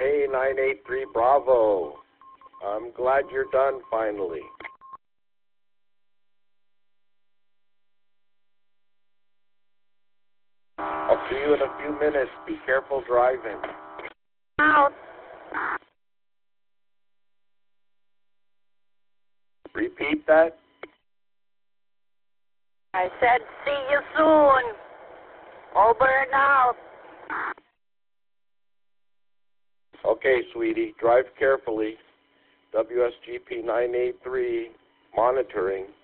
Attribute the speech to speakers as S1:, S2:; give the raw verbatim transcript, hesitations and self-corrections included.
S1: Hey, nine eight three Bravo. I'm glad you're done finally. I'll see you in a few minutes. Be careful driving.
S2: Out.
S1: Repeat that.
S2: I said see you soon. Over and out.
S1: Okay, sweetie. Drive carefully. W S G P nine eight three monitoring.